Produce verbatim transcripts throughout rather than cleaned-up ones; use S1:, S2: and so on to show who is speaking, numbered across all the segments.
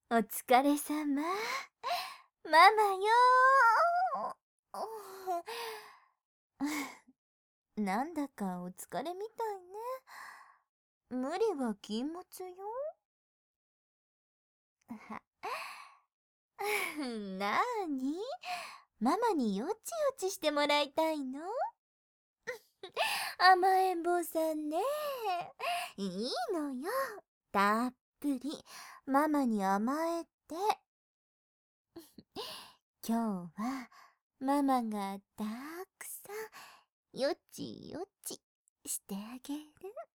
S1: お疲れさま。ママよー。なんだかお疲れみたいね。無理は禁物よ。はなーに、ママによちよちしてもらいたいの？甘えん坊さんね。いいのよ。たっぷりママに甘えて。今日はママがたくさんよちよちしてあげる。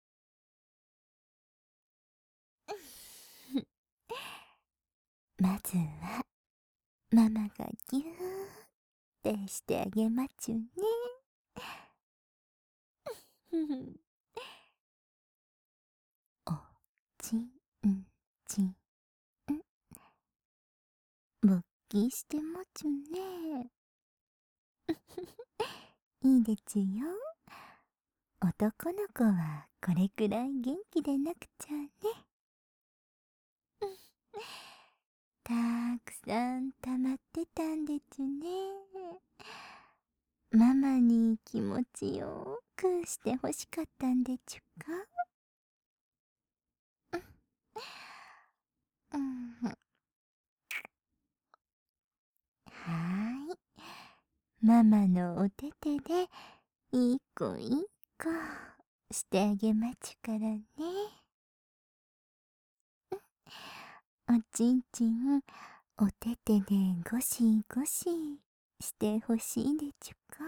S1: まずはママがぎゅーってしてあげまちゅね。おちんちん勃起してまちゅね。いいでちゅよ。男の子はこれくらい元気でなくちゃね。たくさん溜まってたんでちゅね。ママに気持ちよくしてほしかったんでちゅか。うん、はーい。ママのお手手でいい子いい子してあげまちゅからね。おちんちんお手手でゴシゴシしてほしいでちゅか。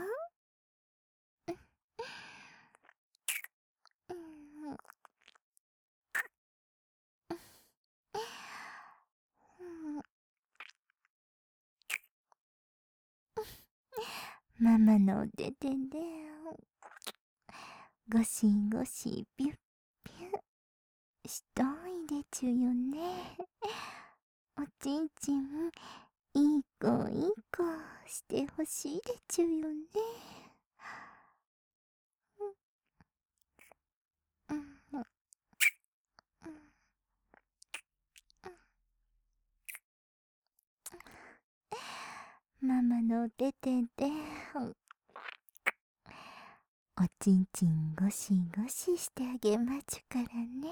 S1: ママのお手手でゴシゴシビュッビュしたいでちゅよね。おちんちんいい子いい子してほしいでちゅよね。うんうんうんママのお手手でおちんちんゴシゴシしてあげまちゅからね。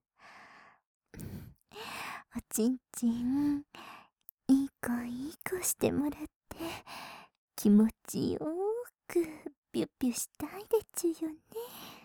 S1: おちんちんいい子いい子してもらって気持ちよーくピュッピュしたいでちゅよね。